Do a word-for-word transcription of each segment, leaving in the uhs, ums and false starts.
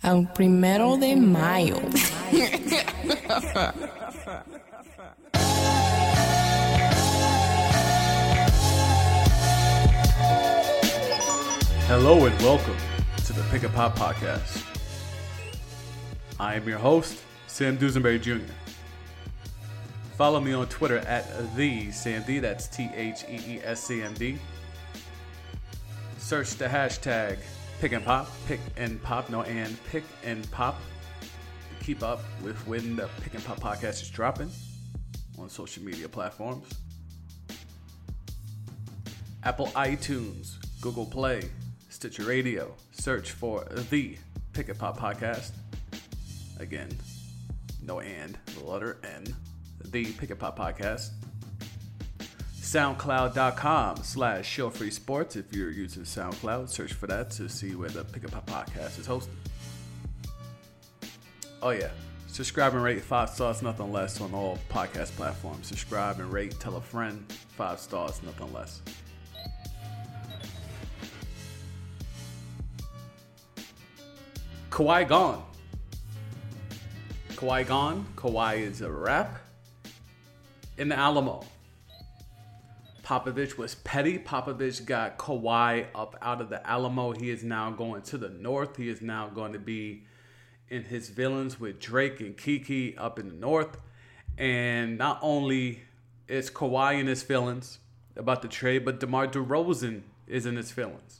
El primero de mayo. Hello and welcome to the Pick and Pop Podcast. I am your host, Sam Dusenberry Junior Follow me on Twitter at the Sam D. That's T H E E S C M D. Search the hashtag Pick and Pop, Pick and Pop, no and Pick and Pop to keep up with when the Pick and Pop podcast is dropping on social media platforms. Apple iTunes, Google Play, Stitcher Radio. Search for the Pick and Pop podcast. Again, no and, the letter N. The Pick and Pop podcast. SoundCloud.com slash Show Free Sports. If you're using SoundCloud, search for that to see where the Pick and Pop podcast is hosted. Oh yeah, subscribe and rate five stars, nothing less on all podcast platforms. Subscribe and rate, tell a friend, five stars, nothing less. Kawhi gone. Kawhi gone. Kawhi is a wrap. In the Alamo, Popovich was petty. Popovich got Kawhi up out of the Alamo. He is now going to the north. He is now going to be in his villains with Drake and Kiki up in the north. And not only is Kawhi in his feelings about the trade, but DeMar DeRozan is in his feelings.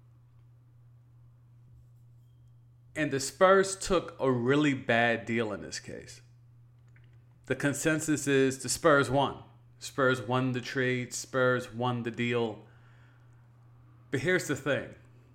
And the Spurs took a really bad deal in this case. The consensus is the Spurs won. Spurs won the trade. Spurs won the deal. But here's the thing.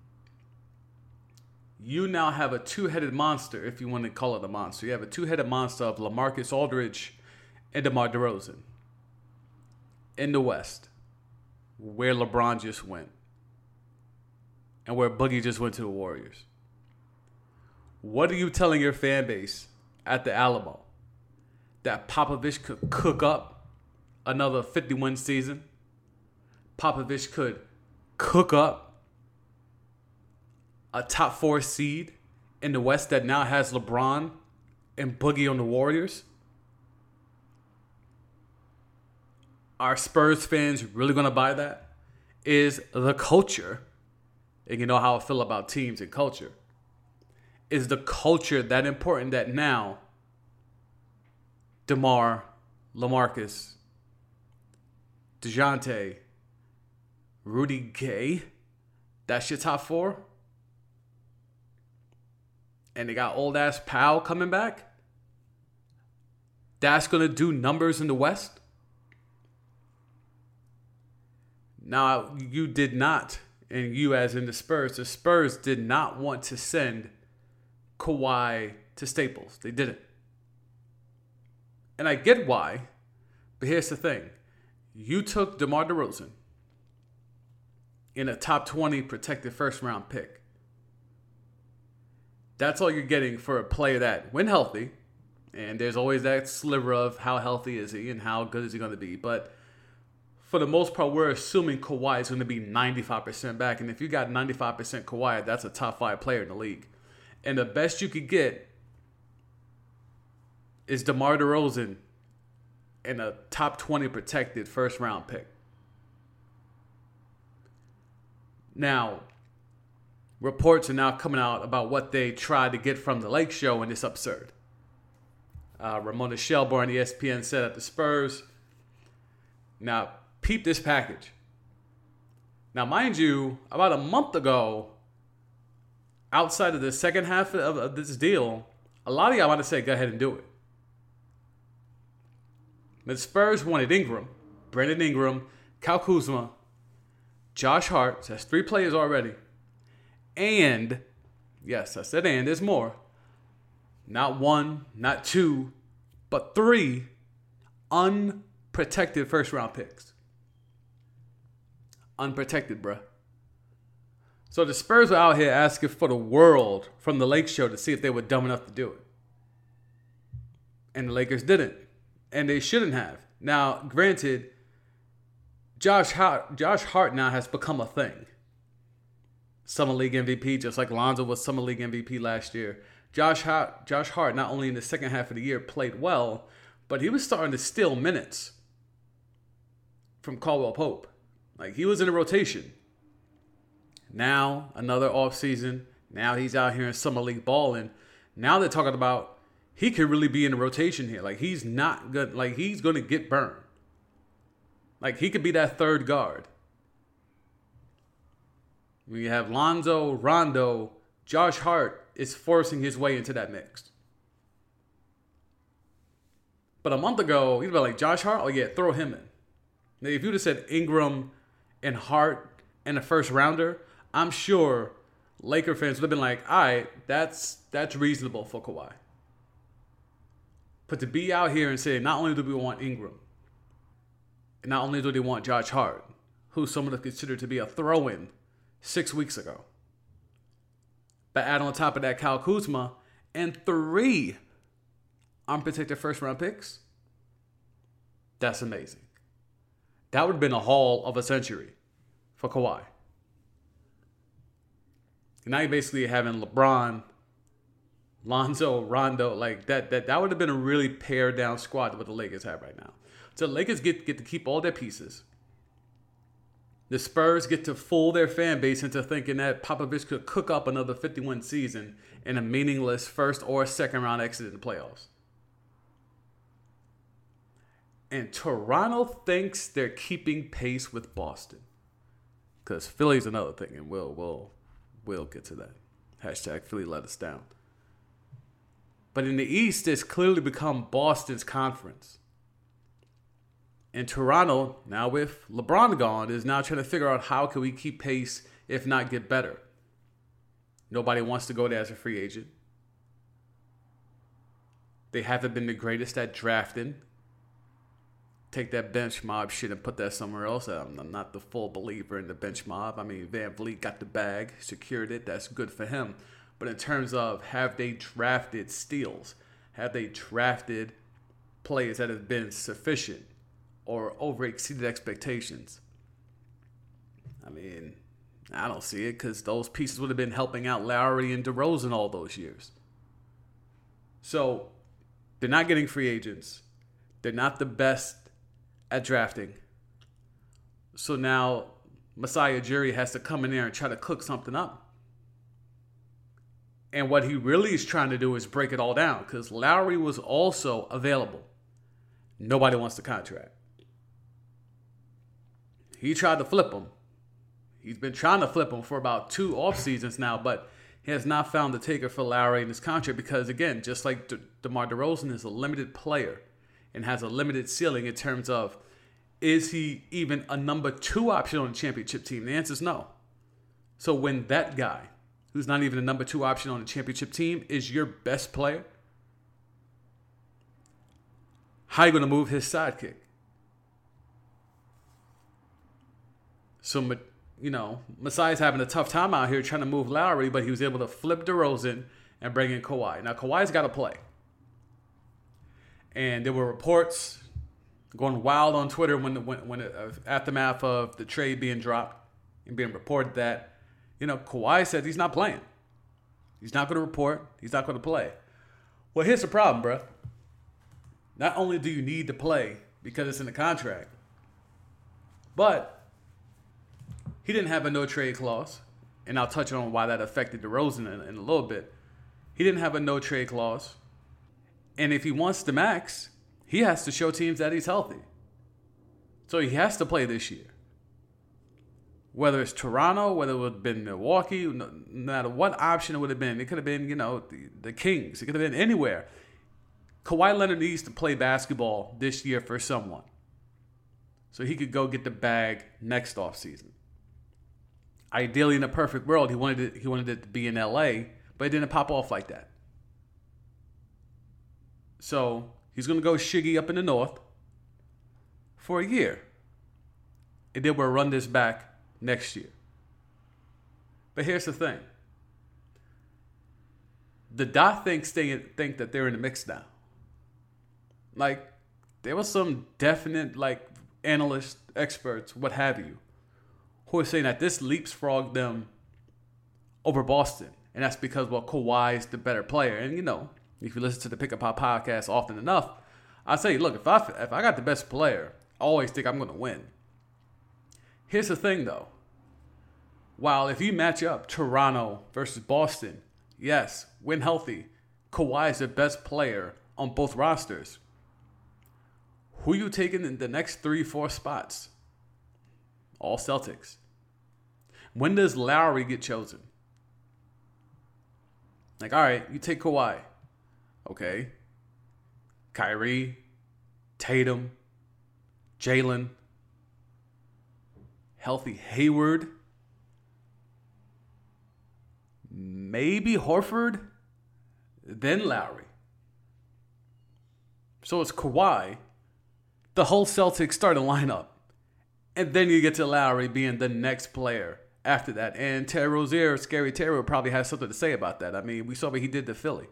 You now have a two-headed monster, if you want to call it a monster. You have a two-headed monster of LaMarcus Aldridge and DeMar DeRozan in the West, where LeBron just went and where Boogie just went to the Warriors. What are you telling your fan base at the Alamo? That Popovich could cook up another fifty-win season? Popovich could cook up a top four seed in the West that now has LeBron and Boogie on the Warriors? Are Spurs fans really going to buy that? Is the culture, and you know how I feel about teams and culture, is the culture that important that now DeMar, LaMarcus, DeJounte, Rudy Gay, that's your top four? And they got old ass Powell coming back? That's going to do numbers in the West? Now, you did not, and you as in the Spurs, the Spurs did not want to send Kawhi to Staples. They didn't. And I get why, but here's the thing. You took DeMar DeRozan in a top twenty protected first round pick. That's all you're getting for a player that, when healthy, and there's always that sliver of how healthy is he and how good is he going to be, but for the most part, we're assuming Kawhi is going to be ninety-five percent back. And if you got ninety-five percent Kawhi, that's a top five player in the league. And the best you could get is DeMar DeRozan in a top twenty protected first round pick. Now, reports are now coming out about what they tried to get from the Lake Show, and it's absurd. Uh, Ramona Shelburne, E S P N, said at the Spurs. Now, peep this package. Now, mind you, about a month ago, outside of the second half of, of this deal, a lot of y'all want to say, go ahead and do it. The Spurs wanted Ingram, Brandon Ingram, Kyle Kuzma, Josh Hart. So that's three players already. And, yes, I said and, there's more. Not one, not two, but three unprotected first-round picks. Unprotected, bruh. So the Spurs were out here asking for the world from the Lake Show to see if they were dumb enough to do it. And the Lakers didn't. And they shouldn't have. Now, granted, Josh Hart, Josh Hart now has become a thing. Summer League M V P, just like Lonzo was Summer League M V P last year. Josh Hart, Josh Hart, not only in the second half of the year played well, but he was starting to steal minutes from Caldwell Pope. Like, he was in a rotation. Now, another offseason. Now he's out here in Summer League balling. Now they're talking about he could really be in a rotation here. Like, he's not good. Like, he's going to get burned. Like, he could be that third guard. We have Lonzo, Rondo, Josh Hart is forcing his way into that mix. But a month ago, he'd be like, Josh Hart? Oh, yeah, throw him in. Now, if you'd have said Ingram and Hart and a first rounder, I'm sure Laker fans would have been like, all right, that's, that's reasonable for Kawhi. But to be out here and say, not only do we want Ingram, and not only do they want Josh Hart, who someone considered to be a throw-in six weeks ago, but add on top of that Kyle Kuzma and three unprotected first-round picks, that's amazing. That would have been a haul of a century for Kawhi. And now you're basically having LeBron, Lonzo, Rondo, like that. That that would have been a really pared down squad to what the Lakers have right now. So the Lakers get, get to keep all their pieces. The Spurs get to fool their fan base into thinking that Popovich could cook up another fifty-win season in a meaningless first or second round exit in the playoffs. And Toronto thinks they're keeping pace with Boston. Because Philly's another thing, and we'll, we'll, we'll get to that. Hashtag Philly let us down. But in the East, it's clearly become Boston's conference. And Toronto, now with LeBron gone, is now trying to figure out how can we keep pace, if not get better. Nobody wants to go there as a free agent. They haven't been the greatest at drafting. Take that bench mob shit and put that somewhere else. I'm not the full believer in the bench mob. I mean, Van Vliet got the bag, secured it. That's good for him. But in terms of have they drafted steals? Have they drafted players that have been sufficient or over exceeded expectations? I mean, I don't see it because those pieces would have been helping out Lowry and DeRozan all those years. So they're not getting free agents. They're not the best at drafting. So now Masai Ujiri has to come in there and try to cook something up. And what he really is trying to do is break it all down because Lowry was also available. Nobody wants the contract. He tried to flip him. He's been trying to flip him for about two off seasons now, but he has not found the taker for Lowry in his contract because, again, just like De- DeMar DeRozan is a limited player and has a limited ceiling in terms of is he even a number two option on the championship team? The answer is no. So when that guy, who's not even a number two option on the championship team, is your best player, how are you going to move his sidekick? So, you know, Masai's having a tough time out here trying to move Lowry, but he was able to flip DeRozan and bring in Kawhi. Now, Kawhi's got to play. And there were reports going wild on Twitter when the when, when the uh, aftermath of the trade being dropped and being reported that, you know, Kawhi said he's not playing. He's not going to report. He's not going to play. Well, here's the problem, bro. Not only do you need to play because it's in the contract, but he didn't have a no-trade clause. And I'll touch on why that affected DeRozan in, in a little bit. He didn't have a no-trade clause. And if he wants the max, he has to show teams that he's healthy. So he has to play this year. Whether it's Toronto, whether it would have been Milwaukee, no matter what option it would have been. It could have been, you know, the, the Kings. It could have been anywhere. Kawhi Leonard needs to play basketball this year for someone. So he could go get the bag next offseason. Ideally, in a perfect world, he wanted it, he wanted it to be in L A, but it didn't pop off like that. So he's going to go shiggy up in the north for a year. And then we'll run this back next year. But here's the thing. The Dot thinks they think that they're in the mix now. Like, there was some definite, like, analysts, experts, what have you, who are saying that this leapsfrogged them over Boston. And that's because, well, Kawhi is the better player. And, you know, if you listen to the Pick Up Pop podcast often enough, I say, look, if I, if I got the best player, I always think I'm going to win. Here's the thing, though. While if you match up Toronto versus Boston, yes, when healthy, Kawhi is the best player on both rosters. Who you taking in the next three, four spots? All Celtics. When does Lowry get chosen? Like, all right, you take Kawhi. Okay. Kyrie, Tatum, Jalen, healthy Hayward, maybe Horford, then Lowry. So it's Kawhi, the whole Celtics starting lineup. And then you get to Lowry being the next player after that. And Terry Rozier, Scary Terry, probably has something to say about that. I mean, we saw what he did to Philly.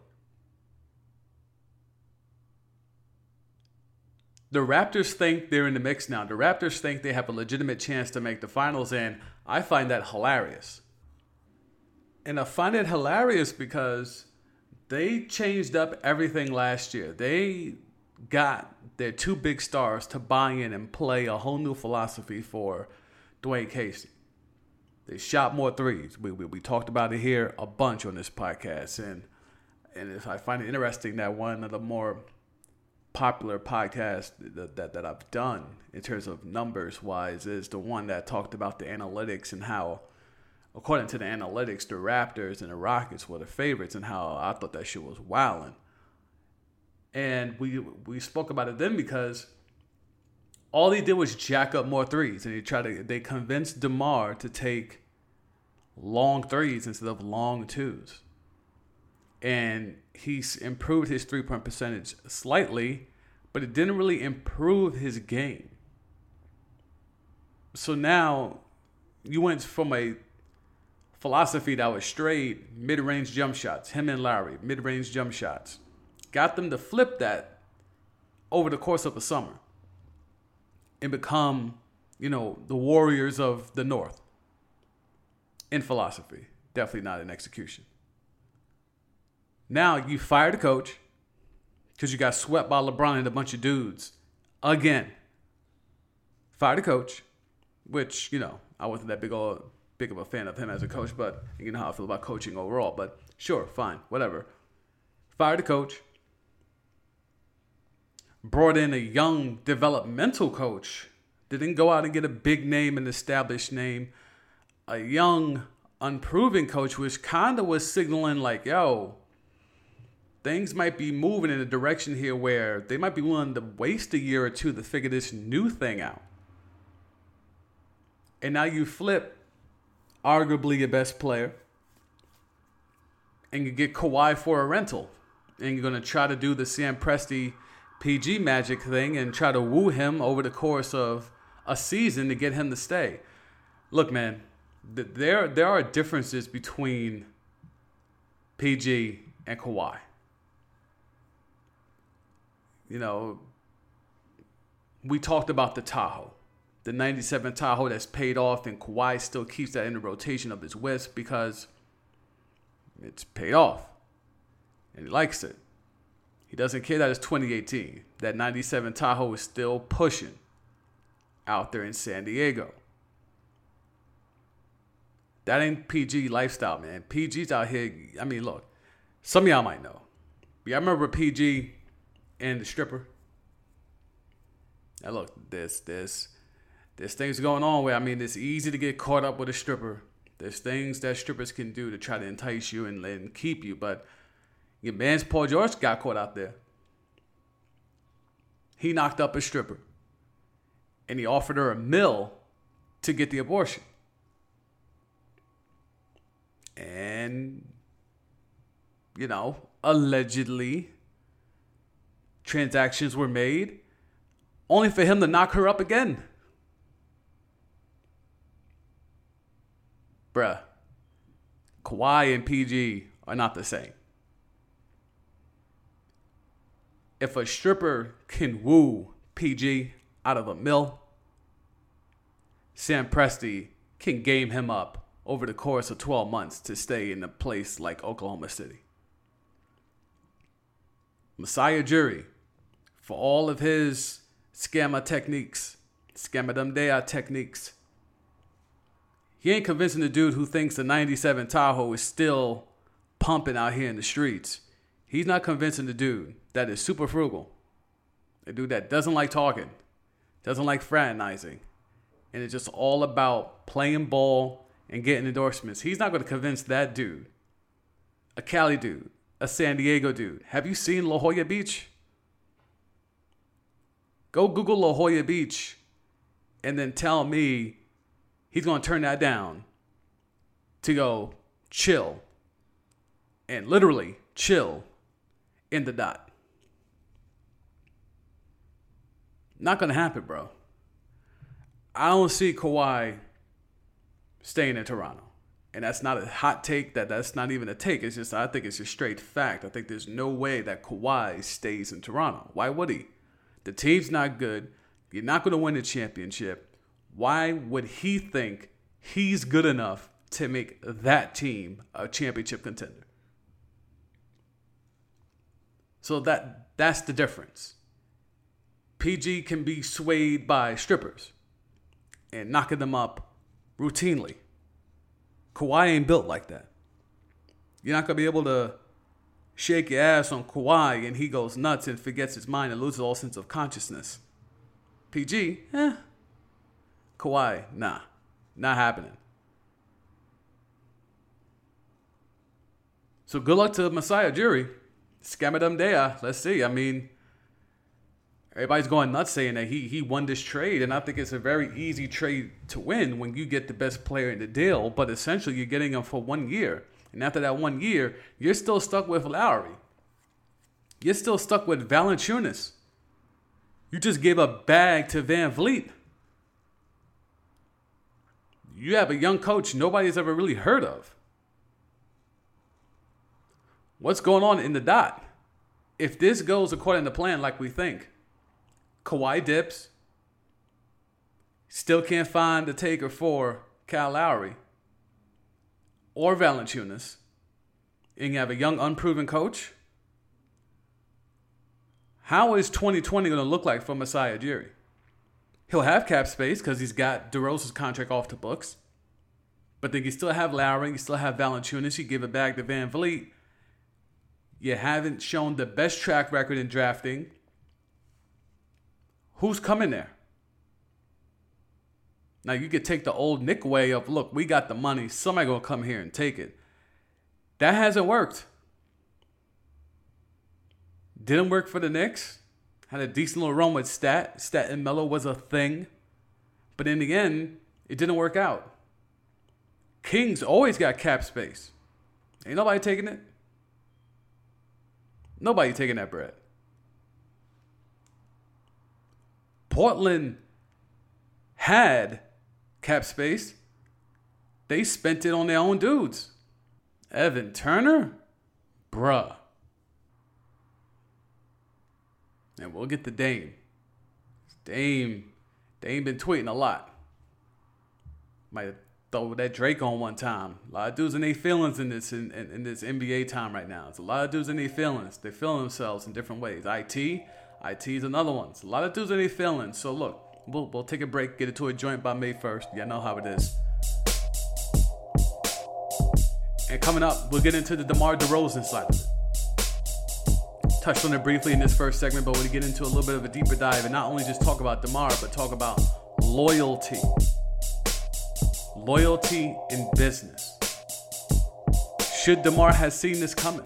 The Raptors think they're in the mix now. The Raptors think they have a legitimate chance to make the finals, and I find that hilarious. And I find it hilarious because they changed up everything last year. They got their two big stars to buy in and play a whole new philosophy for Dwayne Casey. They shot more threes. We, we we talked about it here a bunch on this podcast, and and if I find it interesting that one of the more popular podcasts that, that that I've done in terms of numbers wise is the one that talked about the analytics and how, according to the analytics, the Raptors and the Rockets were the favorites, and how I thought that shit was wilding. And we we spoke about it then because all he did was jack up more threes, and he tried to they convinced DeMar to take long threes instead of long twos. And he's improved his three-point percentage slightly, but it didn't really improve his game. So now you went from a philosophy that was straight mid-range jump shots, him and Lowry, mid-range jump shots. Got them to flip that over the course of the summer and become, you know, the Warriors of the North in philosophy. Definitely not in execution. Now you fired the coach because you got swept by LeBron and a bunch of dudes again. Fired the coach, which, you know, I wasn't that big old, big of a fan of him as a coach, but you know how I feel about coaching overall. But sure, fine, whatever. Fired the coach. Brought in a young developmental coach. Didn't go out and get a big name, an established name. A young, unproven coach, which kind of was signaling like, yo, things might be moving in a direction here where they might be willing to waste a year or two to figure this new thing out. And now you flip arguably your best player and you get Kawhi for a rental. And you're going to try to do the Sam Presti P G magic thing and try to woo him over the course of a season to get him to stay. Look, man, th- there, there are differences between P G and Kawhi. You know, we talked about the Tahoe, the ninety-seven Tahoe that's paid off, and Kawhi still keeps that in the rotation of his whisk because it's paid off and he likes it. He doesn't care that it's twenty eighteen. That ninety-seven Tahoe is still pushing out there in San Diego. That ain't P G lifestyle, man. P G's out here. I mean, look, some of y'all might know. Yeah, I remember P G and the stripper. Now look, there's there's there's things going on where, I mean, it's easy to get caught up with a stripper. There's things that strippers can do to try to entice you and, and keep you, but your man's Paul George got caught out there. He knocked up a stripper, and he offered her a mill to get the abortion. And, you know, allegedly, transactions were made only for him to knock her up again. Bruh, Kawhi and P G are not the same. If a stripper can woo P G out of a mill, Sam Presti can game him up over the course of twelve months to stay in a place like Oklahoma City. Masai Ujiri, for all of his scammer techniques, scammer-dum-dea techniques, he ain't convincing the dude who thinks the ninety-seven Tahoe is still pumping out here in the streets. He's not convincing the dude that is super frugal. The dude that doesn't like talking, doesn't like fraternizing, and it's just all about playing ball and getting endorsements. He's not going to convince that dude, a Cali dude, a San Diego dude. Have you seen La Jolla Beach? Go Google La Jolla Beach and then tell me he's going to turn that down to go chill and literally chill in the dot. Not going to happen, bro. I don't see Kawhi staying in Toronto. And that's not a hot take. That That's not even a take. It's just, I think it's just straight fact. I think there's no way that Kawhi stays in Toronto. Why would he? The team's not good. You're not going to win the championship. Why would he think he's good enough to make that team a championship contender? So that that's the difference. P G can be swayed by strippers and knocking them up routinely. Kawhi ain't built like that. You're not going to be able to shake your ass on Kawhi and he goes nuts and forgets his mind and loses all sense of consciousness. P G, eh. Kawhi, nah. Not happening. So good luck to Masai Ujiri. Scammer-dum-dea. Let's see. I mean, everybody's going nuts saying that he he won this trade, and I think it's a very easy trade to win when you get the best player in the deal, but essentially you're getting him for one year. And after that one year, you're still stuck with Lowry. You're still stuck with Valanciunas. You just gave a bag to Van Vliet. You have a young coach nobody's ever really heard of. What's going on in the dot? If this goes according to plan like we think, Kawhi dips, still can't find the taker for Kyle Lowry or Valanciunas, and you have a young, unproven coach. How is twenty twenty going to look like for Masai Ujiri? He'll have cap space because he's got DeRozan's contract off the books. But then you still have Lowry, you still have Valanciunas, you give it back to Van Vliet. You haven't shown the best track record in drafting. Who's coming there? Now, you could take the old Nick way of, look, we got the money. Somebody going to come here and take it. That hasn't worked. Didn't work for the Knicks. Had a decent little run with Stat. Stat and Melo was a thing. But in the end, it didn't work out. Kings always got cap space. Ain't nobody taking it. Nobody taking that bread. Portland had cap space. They spent it on their own dudes. Evan Turner? Bruh. And we'll get to Dame. Dame. Dame been tweeting a lot. Might have throw that Drake on one time. A lot of dudes in their feelings in this in, in, in this N B A time right now. It's a lot of dudes in their feelings. They're feeling themselves in different ways. I T. I T is another one. It's a lot of dudes in their feelings. So look, we'll, we'll take a break, get it to a joint by May first. Y'all know how it is. And coming up, we'll get into the DeMar DeRozan side of it. Touched on it briefly in this first segment, but we'll get into a little bit of a deeper dive and not only just talk about DeMar, but talk about loyalty. Loyalty in business. Should DeMar have seen this coming?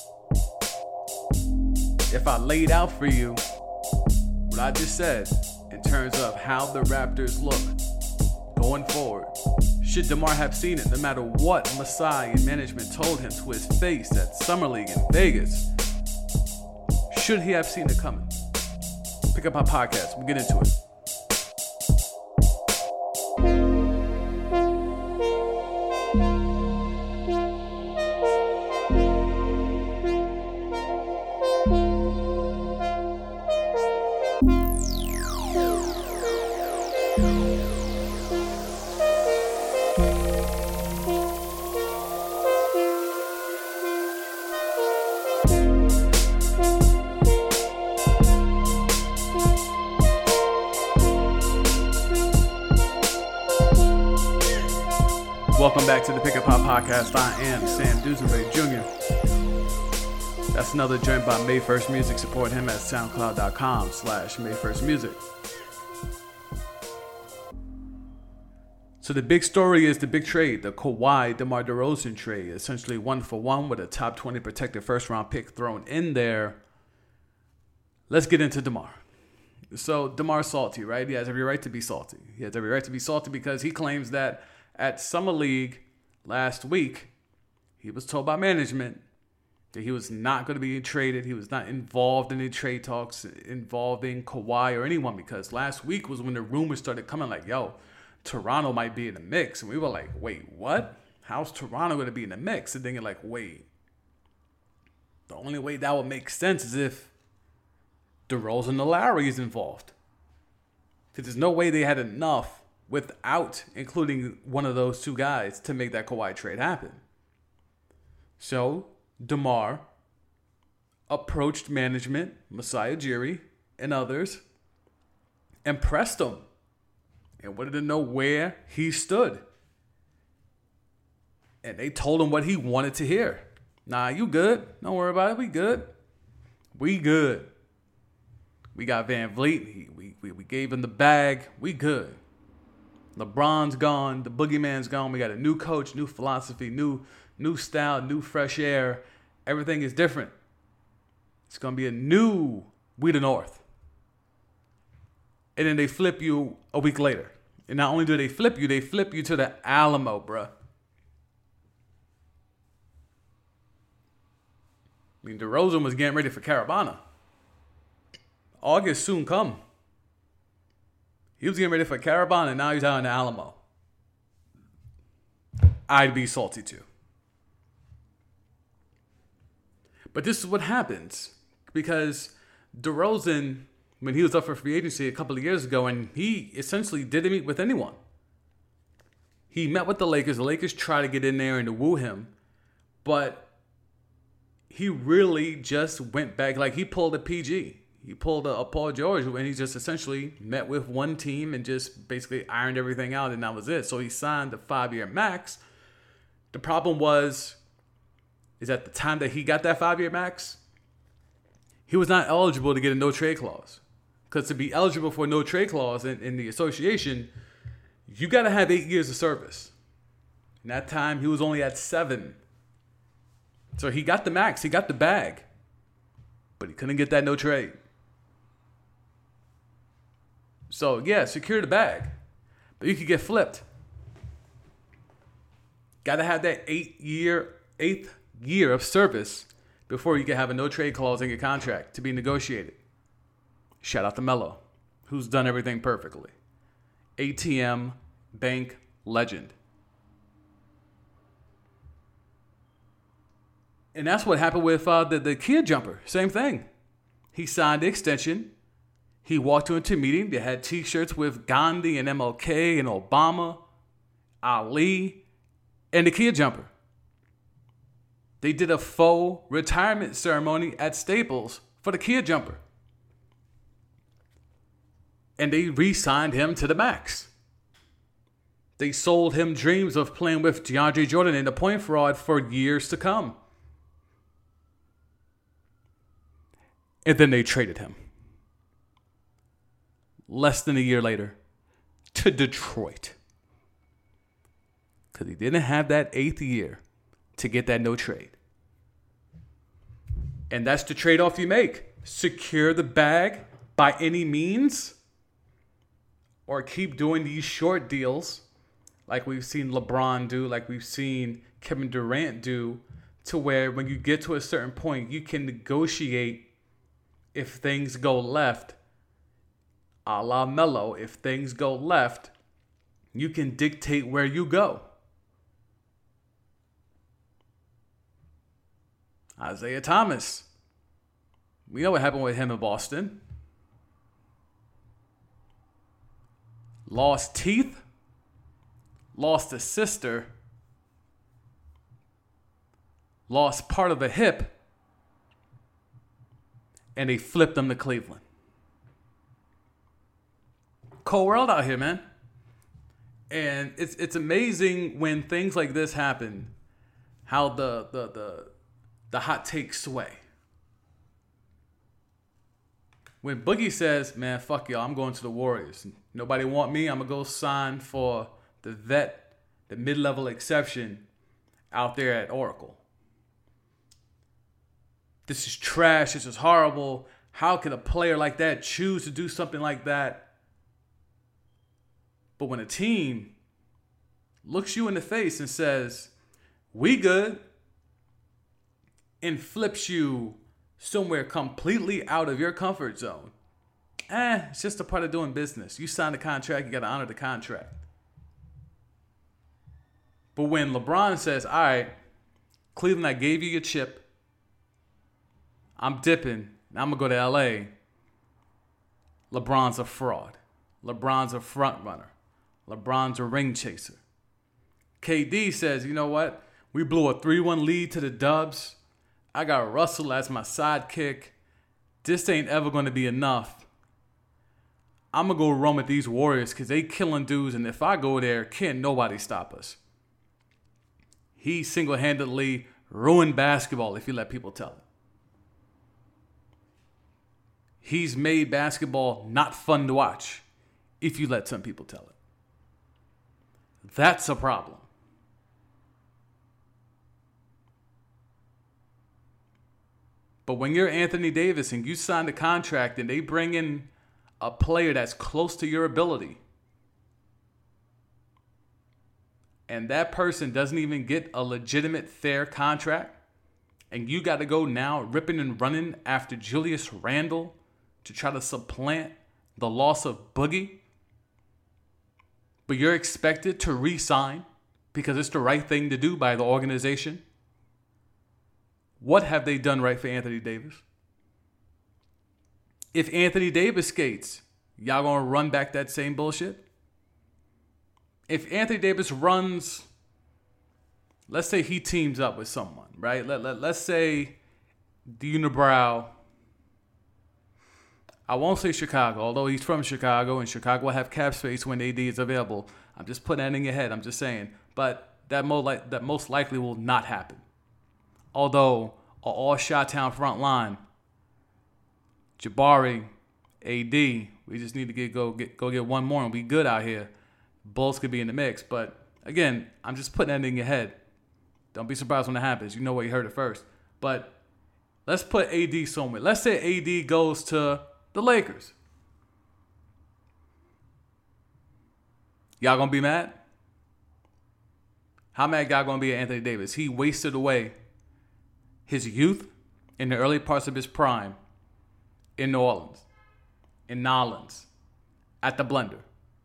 If I laid out for you what I just said in terms of how the Raptors look going forward, should DeMar have seen it no matter what Masai and management told him to his face at Summer League in Vegas? Should he have seen it coming? Pick up our podcast. We'll get into it. Welcome back to the Pick and Pop Podcast. I am Sam Dusenberg Junior That's another joint by May First Music. Support him at soundcloud.com slash May First Music. So the big story is the big trade, the Kawhi DeMar DeRozan trade. Essentially one for one with a top twenty protected first round pick thrown in there. Let's get into DeMar. So DeMar's salty, right? He has every right to be salty. He has every right to be salty because he claims that at Summer League last week, he was told by management that he was not going to be traded. He was not involved in any trade talks involving Kawhi or anyone, because last week was when the rumors started coming like, yo, Toronto might be in the mix. And we were like, wait, what? How's Toronto going to be in the mix? And then you're like, wait. The only way that would make sense is if DeRozan and Lowry is involved. Because there's no way they had enough without including one of those two guys to make that Kawhi trade happen. So DeMar approached management, Masai Ujiri, and others, and pressed them and wanted to know where he stood. And they told him what he wanted to hear. Nah, you good. Don't worry about it. We good. We good. We got Van Vliet. He, we, we, we gave him the bag. We good. LeBron's gone. The boogeyman's gone. We got a new coach, new philosophy, new, new style, new fresh air. Everything is different. It's going to be a new We the North. And then they flip you a week later. And not only do they flip you, they flip you to the Alamo, bruh. I mean, DeRozan was getting ready for Carabana. August soon come. He was getting ready for Carabana, and now he's out in the Alamo. I'd be salty too. But this is what happens. Because DeRozan, when he was up for free agency a couple of years ago, and he essentially didn't meet with anyone. He met with the Lakers. The Lakers tried to get in there and to woo him. But he really just went back. Like, he pulled a P G. He pulled a, a Paul George, and he just essentially met with one team and just basically ironed everything out, and that was it. So he signed a five-year max. The problem was, is at the time that he got that five-year max, he was not eligible to get a no-trade clause. Because to be eligible for a no-trade clause in, in the association, you got to have eight years of service. In that time, he was only at seven. So he got the max. He got the bag. But he couldn't get that no-trade. So, yeah, secure the bag. But you could get flipped. Got to have that eight year, eighth year of service before you can have a no-trade clause in your contract to be negotiated. Shout out to Melo, who's done everything perfectly. A T M bank legend. And that's what happened with uh, the, the kid jumper. Same thing. He signed the extension. He walked into a meeting. They had T-shirts with Gandhi and M L K and Obama, Ali, and the kid jumper. They did a faux retirement ceremony at Staples for the kid jumper. And they re-signed him to the max. They sold him dreams of playing with DeAndre Jordan and the point fraud for years to come. And then they traded him. Less than a year later to Detroit. Because he didn't have that eighth year to get that no trade. And that's the trade-off you make. Secure the bag by any means, or keep doing these short deals like we've seen LeBron do, like we've seen Kevin Durant do, to where when you get to a certain point, you can negotiate if things go left. A la Melo, if things go left, you can dictate where you go. Isaiah Thomas. We know what happened with him in Boston. Lost teeth. Lost a sister. Lost part of a hip. And they flipped him to Cleveland. Cold world out here, man. And it's it's amazing when things like this happen, how the the the, the hot takes sway. When Boogie says, man, fuck y'all, I'm going to the Warriors. Nobody want me, I'm going to go sign for the vet, the mid-level exception out there at Oracle. This is trash, this is horrible. How could a player like that choose to do something like that? But when a team looks you in the face and says, we good, and flips you somewhere completely out of your comfort zone, eh, it's just a part of doing business. You signed a contract, you got to honor the contract. But when LeBron says, all right, Cleveland, I gave you your chip. I'm dipping. I'm going to go to L A. LeBron's a fraud. LeBron's a front runner. LeBron's a ring chaser. K D says, you know what? We blew a three one lead to the Dubs. I got Russell as my sidekick. This ain't ever going to be enough. I'm going to go run with these Warriors because they killing dudes, and if I go there, can't nobody stop us. He single-handedly ruined basketball, if you let people tell it. He's made basketball not fun to watch, if you let some people tell it. That's a problem. But when you're Anthony Davis and you sign a contract and they bring in a player that's close to your ability, and that person doesn't even get a legitimate, fair contract, and you got to go now ripping and running after Julius Randle to try to supplant the loss of Boogie, but you're expected to re-sign because it's the right thing to do by the organization. What have they done right for Anthony Davis? If Anthony Davis skates, y'all gonna run back that same bullshit? If Anthony Davis runs, let's say he teams up with someone, right? Let, let, let's say the Unibrow, I won't say Chicago, although he's from Chicago, and Chicago will have cap space when A D is available. I'm just putting that in your head. I'm just saying. But that, mo- like, that most likely will not happen. Although, an all Chi-Town front line, Jabari, A D, we just need to get go get go get one more and we good out here. Bulls could be in the mix. But, again, I'm just putting that in your head. Don't be surprised when it happens. You know where you heard it first. But let's put A D somewhere. Let's say A D goes to the Lakers. Y'all gonna be mad? How mad y'all gonna be at Anthony Davis? He wasted away his youth in the early parts of his prime in New Orleans, in Nolans, at the blender.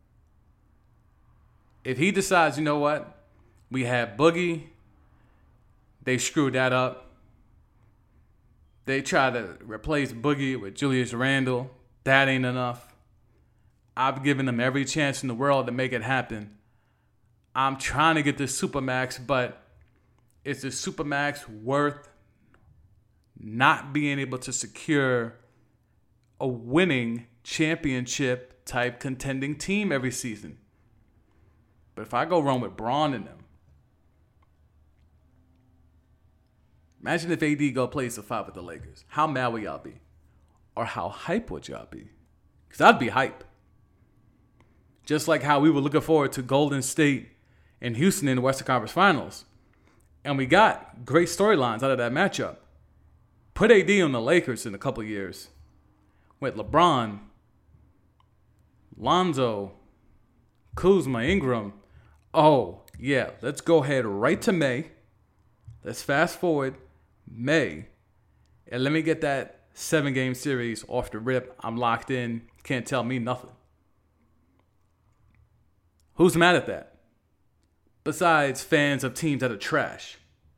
If he decides, you know what, we had Boogie, they screwed that up. They try to replace Boogie with Julius Randle. That ain't enough. I've given them every chance in the world to make it happen. I'm trying to get this Supermax, but is the Supermax worth not being able to secure a winning championship type contending team every season? But if I go run with Braun in them, imagine if A D go plays the five with the Lakers. How mad would y'all be? Or how hype would y'all be? Because I'd be hype. Just like how we were looking forward to Golden State and Houston in the Western Conference Finals. And we got great storylines out of that matchup. Put A D on the Lakers in a couple of years with LeBron, Lonzo, Kuzma, Ingram. Oh, yeah, let's go ahead right to May. Let's fast forward May. And let me get that seven-game series off the rip. I'm locked in. Can't tell me nothing. Who's mad at that? Besides fans of teams that are trash.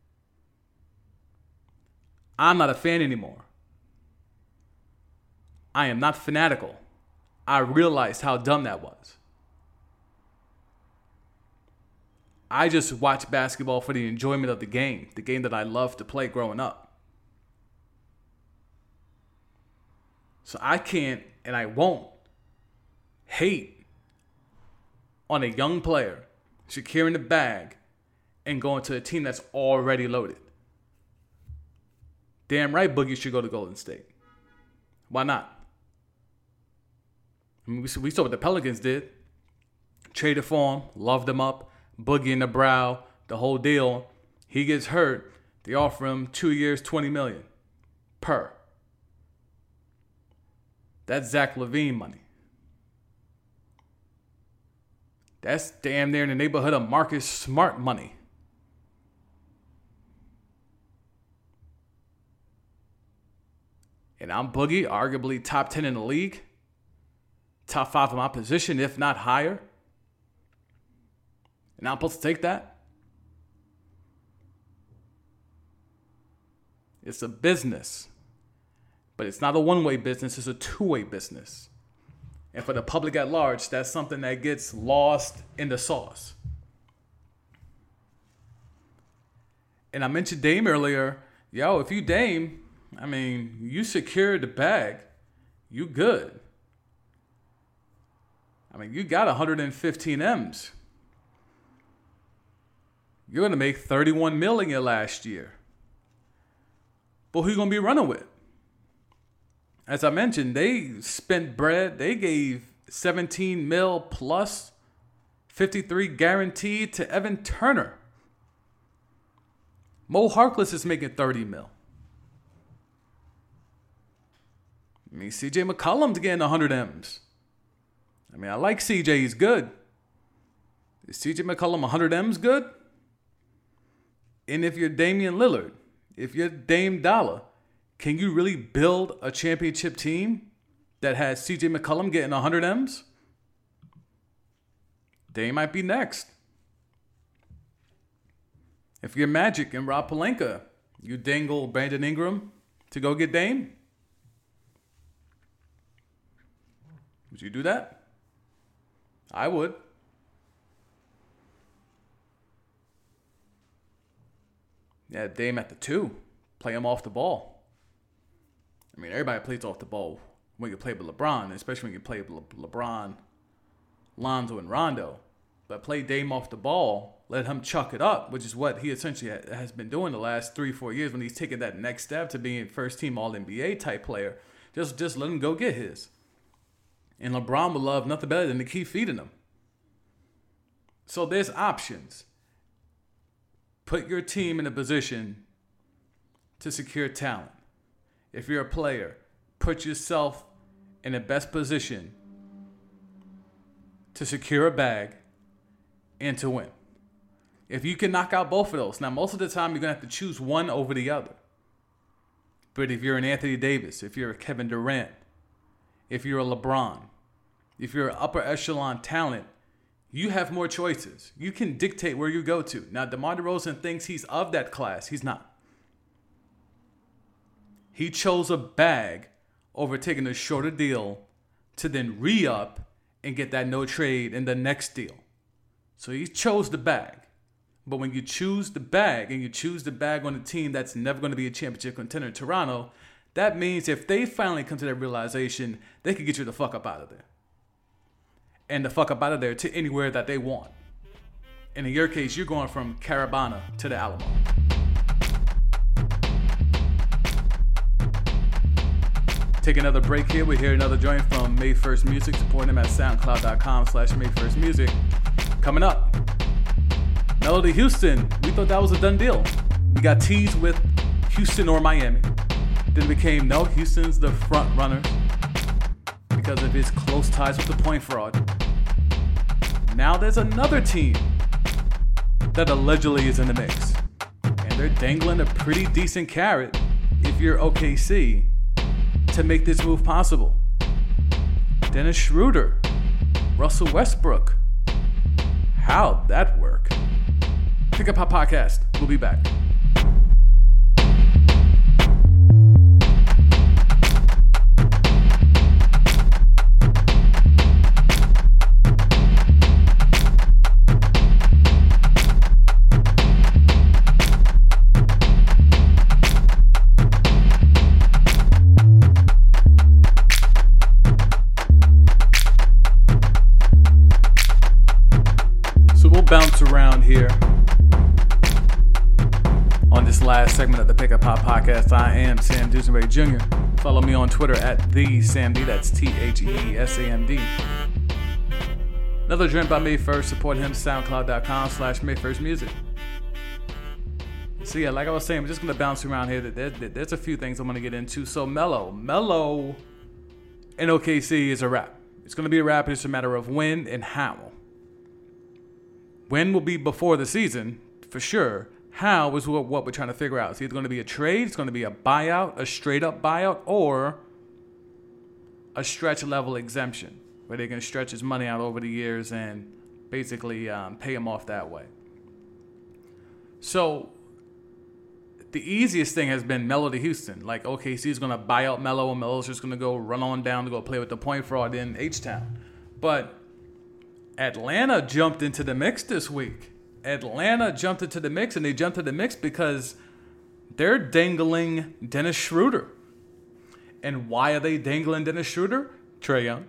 I'm not a fan anymore. I am not fanatical. I realized how dumb that was. I just watch basketball for the enjoyment of the game, the game that I loved to play growing up. So I can't and I won't hate on a young player, securing the bag, and going to a team that's already loaded. Damn right Boogie should go to Golden State. Why not? I mean, we we saw what the Pelicans did. Traded for him, loved him up, Boogie in the brow, the whole deal. He gets hurt. They offer him two years, twenty million dollars per. That's Zach LaVine money. That's damn near in the neighborhood of Marcus Smart money. And I'm Boogie, arguably top ten in the league. Top five in my position, if not higher. And I'm supposed to take that? It's a business. But it's not a one-way business, it's a two-way business. And for the public at large, that's something that gets lost in the sauce. And I mentioned Dame earlier. Yo, if you Dame, I mean, you secure the bag, you good. I mean, you got one hundred fifteen M's. You're going to make thirty-one million last year. But who you going to be running with? As I mentioned, they spent bread. They gave seventeen mil plus fifty-three guaranteed to Evan Turner. Mo Harkless is making thirty mil. I mean, C J McCollum's getting one hundred M's. I mean, I like C J. He's good. Is C J McCollum one hundred M's good? And if you're Damian Lillard, if you're Dame Dollar, can you really build a championship team that has C J McCollum getting one hundred M's? They might be next. If you're Magic and Rob Pelinka, you dangle Brandon Ingram to go get Dame? Would you do that? I would. Yeah, Dame at the two. Play him off the ball. I mean, everybody plays off the ball when you play with LeBron, especially when you play with Le- LeBron, Lonzo, and Rondo. But play Dame off the ball, let him chuck it up, which is what he essentially ha- has been doing the last three, four years when he's taken that next step to being first-team All N B A type player. Just, just let him go get his. And LeBron would love nothing better than to keep feeding him. So there's options. Put your team in a position to secure talent. If you're a player, put yourself in the best position to secure a bag and to win. If you can knock out both of those, now most of the time you're going to have to choose one over the other. But if you're an Anthony Davis, if you're a Kevin Durant, if you're a LeBron, if you're an upper echelon talent, you have more choices. You can dictate where you go to. Now, DeMar DeRozan thinks he's of that class. He's not. He chose a bag over taking a shorter deal to then re-up and get that no trade in the next deal. So he chose the bag. But when you choose the bag and you choose the bag on a team that's never going to be a championship contender in Toronto, that means if they finally come to that realization, they can get you the fuck up out of there. And the fuck up out of there to anywhere that they want. And in your case, you're going from Carabana to the Alamo. Take another break here. We hear another joint from May first Music. Support them at soundcloud.com slash May first Music. Coming up, Melody Houston. We thought that was a done deal. We got teased with Houston or Miami. Then it became, no, Houston's the front runner because of his close ties with the point fraud. Now there's another team that allegedly is in the mix. And they're dangling a pretty decent carrot if you're O K C to make this move possible. Dennis Schroeder, Russell Westbrook. How'd that work? Pick Up Our Podcast. We'll be back. Take a Pop Podcast. I am Sam Dusenberry Junior Follow me on Twitter at the Sam D. That's T H E S A M D. Another drink by May first. Support him. SoundCloud.com slash May first Music. So yeah, like I was saying, I'm just gonna bounce around here. There, there, there's a few things I'm gonna get into. So Melo, Melo, in O K C is a wrap. It's gonna be a wrap. It's a matter of when and how. When will be before the season for sure. How is what, what we're trying to figure out. It's either going to be a trade, it's going to be a buyout, a straight up buyout, or a stretch level exemption where they can stretch his money out over the years and basically um, pay him off that way. So the easiest thing has been Melo to Houston. Like O K C is going to buy out Melo, and Melo's just going to go run on down to go play with the point fraud in H-Town. But Atlanta jumped into the mix this week. Atlanta jumped into the mix, and they jumped into the mix because they're dangling Dennis Schroeder. And why are they dangling Dennis Schroeder? Trae Young.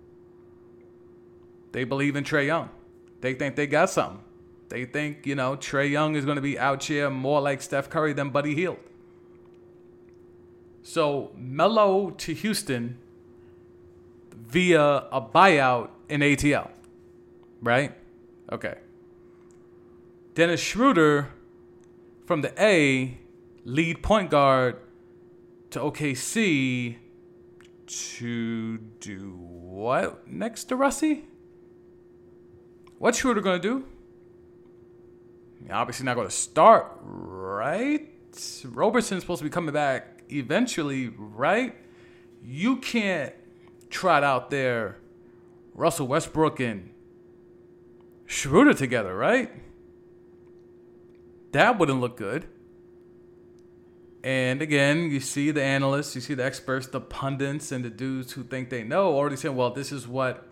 They believe in Trae Young. They think they got something. They think, you know, Trae Young is going to be out here more like Steph Curry than Buddy Hield. So Melo to Houston via a buyout in A T L. Right? Okay. Dennis Schroeder from the A, lead point guard to O K C to do what next to Russie? What's Schroeder going to do? Obviously not going to start, right? Roberson's supposed to be coming back eventually, right? You can't trot out there Russell Westbrook and Schroeder together, right? That wouldn't look good. And again, you see the analysts, you see the experts, the pundits, and the dudes who think they know already saying, well, this is what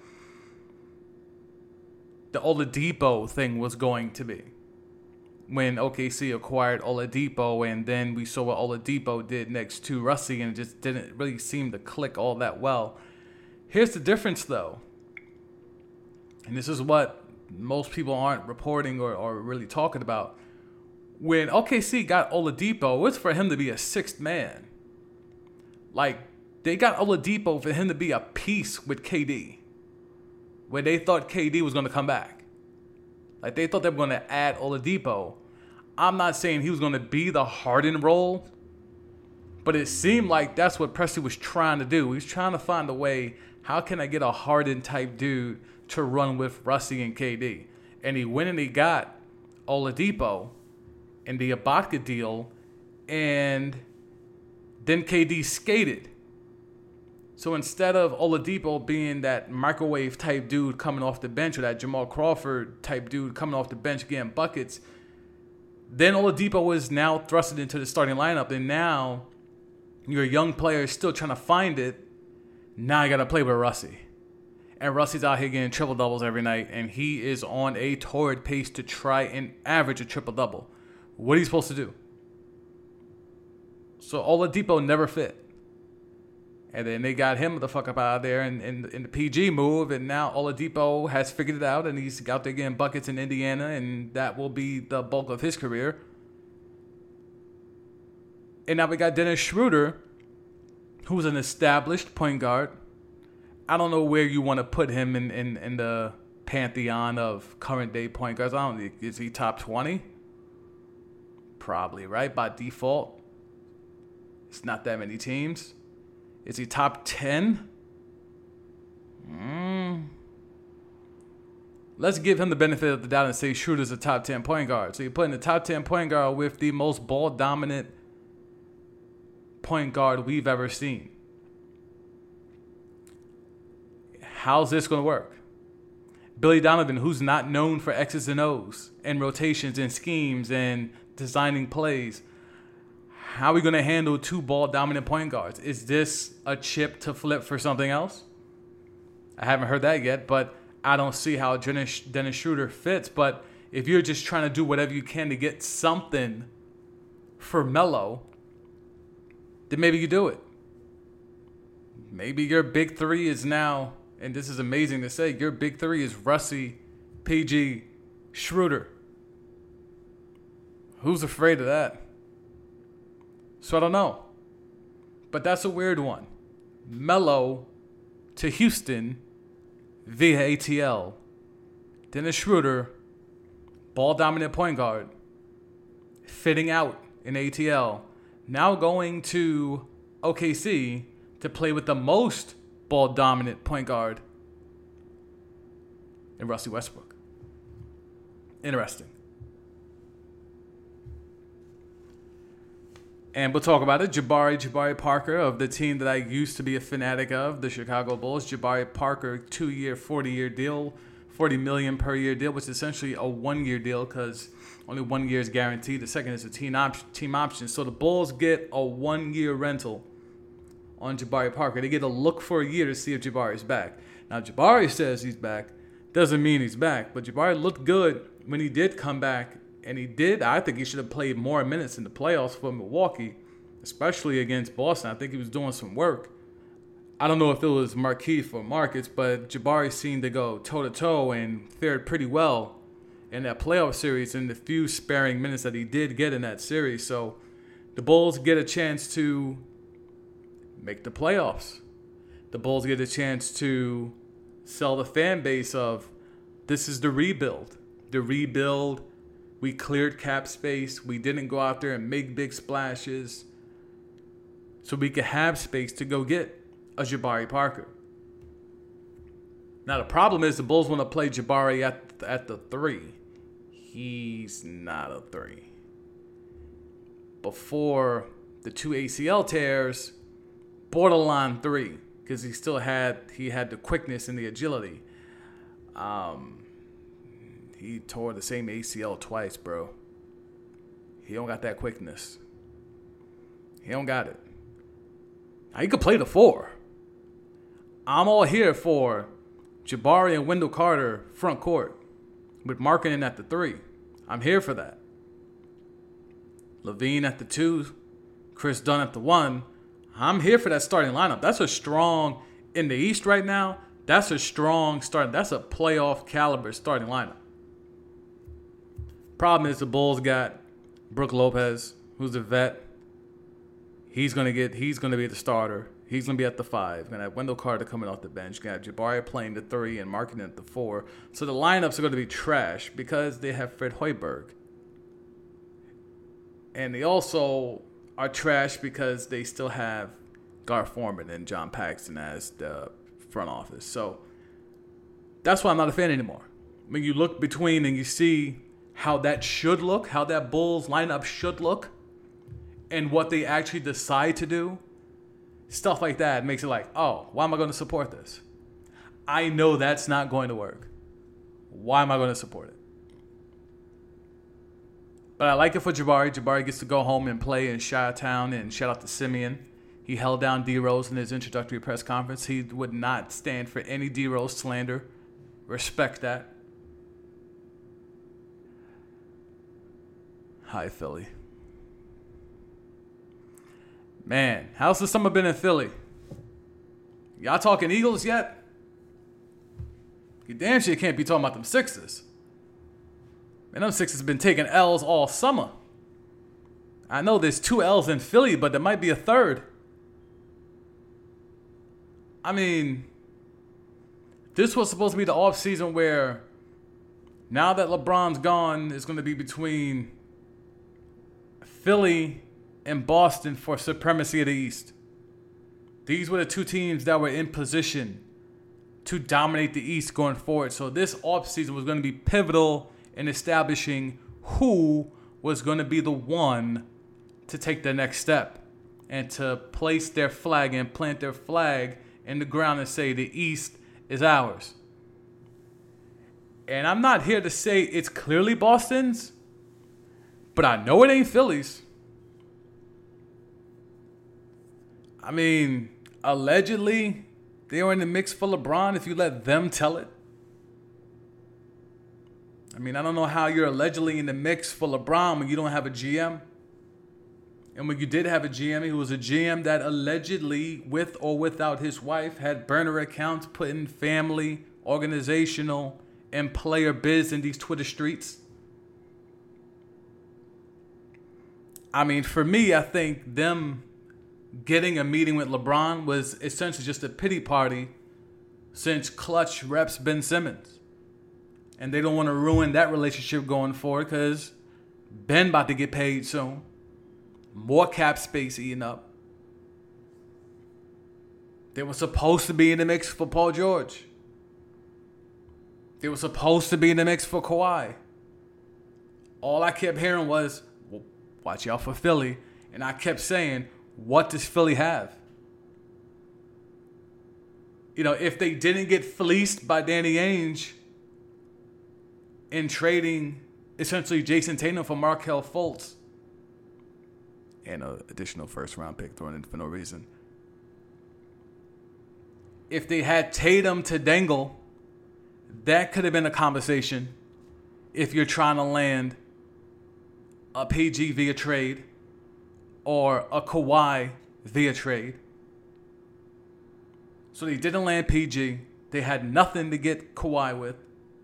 the Oladipo thing was going to be. When O K C acquired Oladipo, and then we saw what Oladipo did next to Russie, and it just didn't really seem to click all that well. Here's the difference, though. And this is what most people aren't reporting or, or really talking about. When O K C got Oladipo, it was for him to be a sixth man. Like, they got Oladipo for him to be a piece with K D. Where they thought K D was going to come back. Like, they thought they were going to add Oladipo. I'm not saying he was going to be the Harden role. But it seemed like that's what Presti was trying to do. He was trying to find a way, how can I get a Harden-type dude to run with Russie and K D? And he went and he got Oladipo in the Ibaka deal, and then K D skated. So instead of Oladipo being that microwave type dude coming off the bench, or that Jamal Crawford type dude coming off the bench getting buckets, then Oladipo was now thrusted into the starting lineup, and now your young player is still trying to find it. Now you got to play with Russie. And Russie's out here getting triple-doubles every night, and he is on a torrid pace to try and average a triple-double. What are you supposed to do? So Oladipo never fit. And then they got him the fuck up out of there in, in, in the P G move, and now Oladipo has figured it out, and he's out there getting buckets in Indiana, and that will be the bulk of his career. And now we got Dennis Schroeder, who's an established point guard. I don't know where you want to put him in, in, in the pantheon of current-day point guards. I don't think, is he top twenty? Probably, right? By default. It's not that many teams. Is he top ten? Mm. Let's give him the benefit of the doubt and say Schroeder's a top ten point guard. So you're putting the top ten point guard with the most ball-dominant point guard we've ever seen. How's this going to work? Billy Donovan, who's not known for X's and O's and rotations and schemes and designing plays. How are we going to handle two ball-dominant point guards? Is this a chip to flip for something else? I haven't heard that yet, but I don't see how Dennis, Dennis Schroeder fits. But if you're just trying to do whatever you can to get something for Melo, then maybe you do it. Maybe your big three is now, and this is amazing to say, your big three is Russie, P G, Schroeder. Who's afraid of that? So I don't know. But that's a weird one. Melo to Houston via A T L. Dennis Schroeder, ball dominant point guard, fitting out in A T L. Now going to O K C to play with the most ball dominant point guard in Russell Westbrook. Interesting. And we'll talk about it. Jabari, Jabari Parker of the team that I used to be a fanatic of, the Chicago Bulls. Jabari Parker, two-year, forty-year deal, forty million dollars per year deal, which is essentially a one-year deal because only one year is guaranteed. The second is a team option. Team option. So the Bulls get a one-year rental on Jabari Parker. They get a look for a year to see if Jabari is back. Now, Jabari says he's back. Doesn't mean he's back. But Jabari looked good when he did come back. And he did. I think he should have played more minutes in the playoffs for Milwaukee, especially against Boston. I think he was doing some work. I don't know if it was Markieff or Marcus, but Jabari seemed to go toe-to-toe and fared pretty well in that playoff series in the few sparing minutes that he did get in that series. So the Bulls get a chance to make the playoffs. The Bulls get a chance to sell the fan base of this is the rebuild. The rebuild. We cleared cap space. We didn't go out there and make big splashes. So we could have space to go get a Jabari Parker. Now the problem is the Bulls want to play Jabari at, at the three. He's not a three. Before the two A C L tears, borderline three. Because he still had he had the quickness and the agility. Um... He tore the same A C L twice, bro. He don't got that quickness. He don't got it. Now, he could play the four. I'm all here for Jabari and Wendell Carter front court with Markkanen at the three. I'm here for that. Levine at the two. Chris Dunn at the one. I'm here for that starting lineup. That's a strong, in the East right now, that's a strong start. That's a playoff caliber starting lineup. Problem is the Bulls got Brook Lopez, who's a vet. He's gonna get. He's gonna be the starter. He's gonna be at the five. Gonna have Wendell Carter coming off the bench. Gonna have Jabari playing the three and Markkanen at the four. So the lineups are gonna be trash because they have Fred Hoiberg, and they also are trash because they still have Gar Forman and John Paxson as the front office. So that's why I'm not a fan anymore. When you look between and you see how that should look, how that Bulls lineup should look, and what they actually decide to do, stuff like that makes it like, oh, why am I going to support this? I know that's not going to work. Why am I going to support it? But I like it for Jabari. Jabari gets to go home and play in Chi-Town, and shout out to Simeon. He held down D-Rose in his introductory press conference. He would not stand for any D-Rose slander. Respect that. Hi, Philly. Man, how's the summer been in Philly? Y'all talking Eagles yet? You damn sure can't be talking about them Sixers. Man, them Sixers have been taking L's all summer. I know there's two L's in Philly, but there might be a third. I mean, this was supposed to be the offseason where now that LeBron's gone, it's going to be between Philly and Boston for supremacy of the East. These were the two teams that were in position to dominate the East going forward. So this offseason was going to be pivotal in establishing who was going to be the one to take the next step and to place their flag and plant their flag in the ground and say the East is ours. And I'm not here to say it's clearly Boston's, but I know it ain't Philly's. I mean, allegedly, they were in the mix for LeBron if you let them tell it. I mean, I don't know how you're allegedly in the mix for LeBron when you don't have a G M. And when you did have a G M, he was a G M that allegedly, with or without his wife, had burner accounts putting family, organizational, and player biz in these Twitter streets. I mean, for me, I think them getting a meeting with LeBron was essentially just a pity party since Clutch reps Ben Simmons. And they don't want to ruin that relationship going forward because Ben about to get paid soon. More cap space eaten up. They were supposed to be in the mix for Paul George. They were supposed to be in the mix for Kawhi. All I kept hearing was, well, watch out for Philly. And I kept saying, what does Philly have? You know, if they didn't get fleeced by Danny Ainge in trading essentially Jason Tatum for Markelle Fultz and an additional first round pick thrown in for no reason. If they had Tatum to dangle, that could have been a conversation if you're trying to land a P G via trade or a Kawhi via trade. So they didn't land P G. They had nothing to get Kawhi with.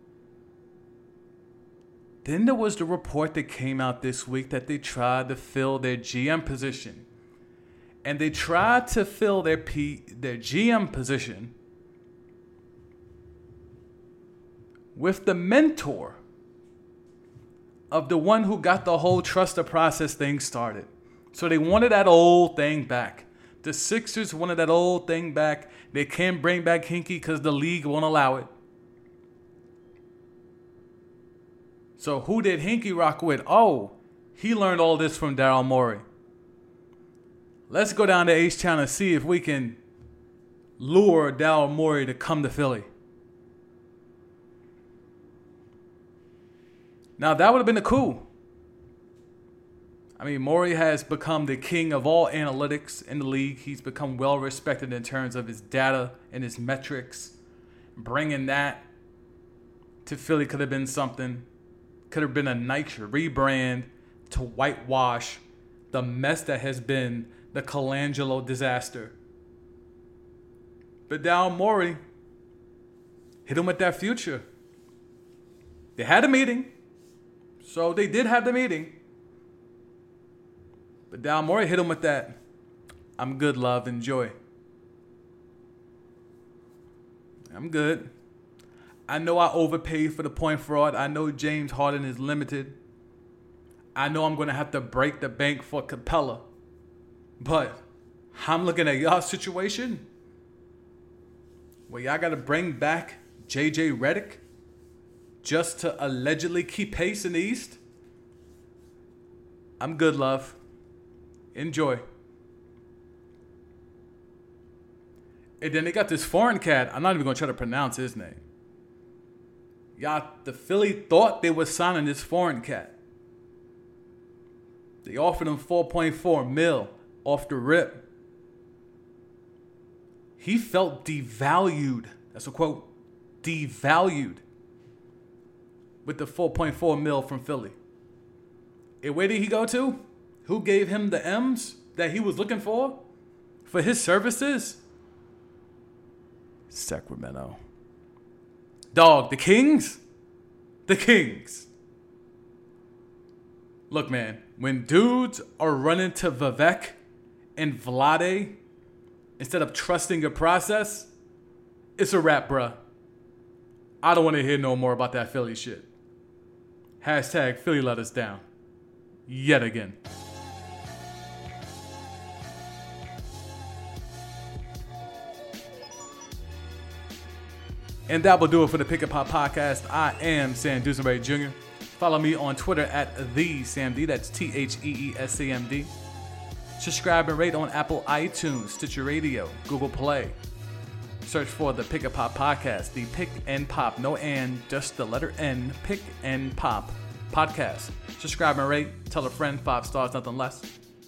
Then there was the report that came out this week that they tried to fill their G M position. And they tried to fill their P, their G M position with the mentor of the one who got the whole trust the process thing started. So they wanted that old thing back. The Sixers wanted that old thing back. They can't bring back Hinkie because the league won't allow it. So who did Hinkie rock with? Oh, he learned all this from Daryl Morey. Let's go down to H-Town and see if we can lure Daryl Morey to come to Philly. Now, that would have been a coup. I mean, Morey has become the king of all analytics in the league. He's become well respected in terms of his data and his metrics. Bringing that to Philly could have been something. Could have been a nice rebrand to whitewash the mess that has been the Colangelo disaster. But Daryl Morey hit him with that future. They had a meeting. So they did have the meeting. But Daryl Morey hit him with that. I'm good, love. Enjoy. I'm good. I know I overpaid for the point fraud. I know James Harden is limited. I know I'm going to have to break the bank for Capella. But I'm looking at y'all's situation where y'all got to bring back J J Redick just to allegedly keep pace in the East. I'm good, love. Enjoy. And then they got this foreign cat. I'm not even going to try to pronounce his name. Y'all, the Philly thought they were signing this foreign cat. They offered him four point four mil off the rip. He felt devalued. That's a quote. Devalued. With the four point four mil from Philly. And where did he go to? Who gave him the M's that he was looking for? For his services? Sacramento. Dog, the Kings? The Kings. Look, man, when dudes are running to Vivek and Vlade instead of trusting your process, it's a wrap, bruh. I don't want to hear no more about that Philly shit. Hashtag Philly let us down. Yet again. And that will do it for the Pick and Pop Podcast. I am Sam Dusenberry Junior Follow me on Twitter at the Sam D. That's T H E E S A M D. Subscribe and rate on Apple iTunes, Stitcher Radio, Google Play. Search for the Pick and Pop Podcast. The Pick and Pop, no and, just the letter N. Pick and Pop Podcast. Subscribe and rate. Tell a friend. Five stars, nothing less.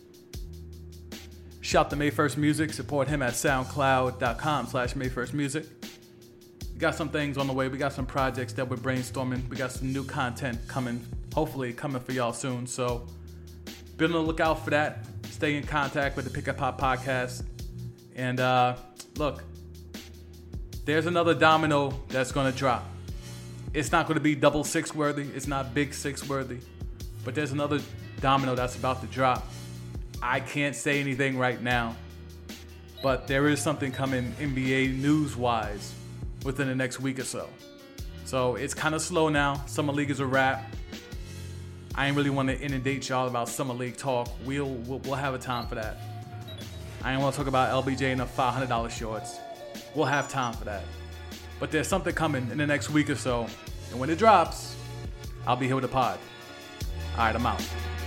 Shout to May first Music. Support him at soundcloud.com slash May first Music. We got some things on the way. We got some projects that we're brainstorming. We got some new content coming, hopefully coming for y'all soon. So be on the lookout for that. Stay in contact with the Pick and Pop Podcast. And uh, look, there's another domino that's going to drop. It's not going to be double six worthy. It's not big six worthy. But there's another domino that's about to drop. I can't say anything right now, but there is something coming N B A news-wise within the next week or so. So it's kind of slow now. Summer League is a wrap. I ain't really want to inundate y'all about Summer League talk. We'll, we'll we'll have a time for that. I ain't want to talk about L B J and the five hundred dollars shorts. We'll have time for that. But there's something coming in the next week or so. And when it drops, I'll be here with a pod. All right, I'm out.